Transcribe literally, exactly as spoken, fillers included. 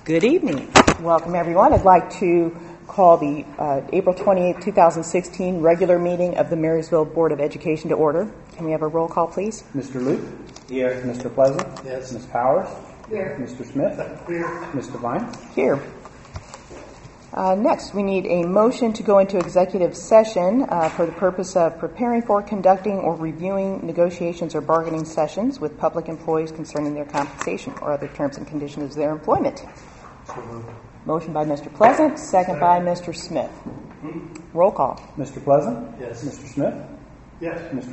Good evening. Welcome, everyone. I'd like to call the uh, April twenty-eighth, twenty sixteen regular meeting of the Marysville Board of Education to order. Can we have a roll call, please? Mister Luke? Here. Mister Pleasant? Yes. Miz Powers? Here. Mister Smith? Here. Mister Vine? Here. Uh, next, we need a motion to go into executive session uh, for the purpose of preparing for, conducting, or reviewing negotiations or bargaining sessions with public employees concerning their compensation or other terms and conditions of their employment. Motion by Mister Pleasant, second by Mister Smith. Roll call. Mister Pleasant? Yes. Mister Smith? Yes. Mister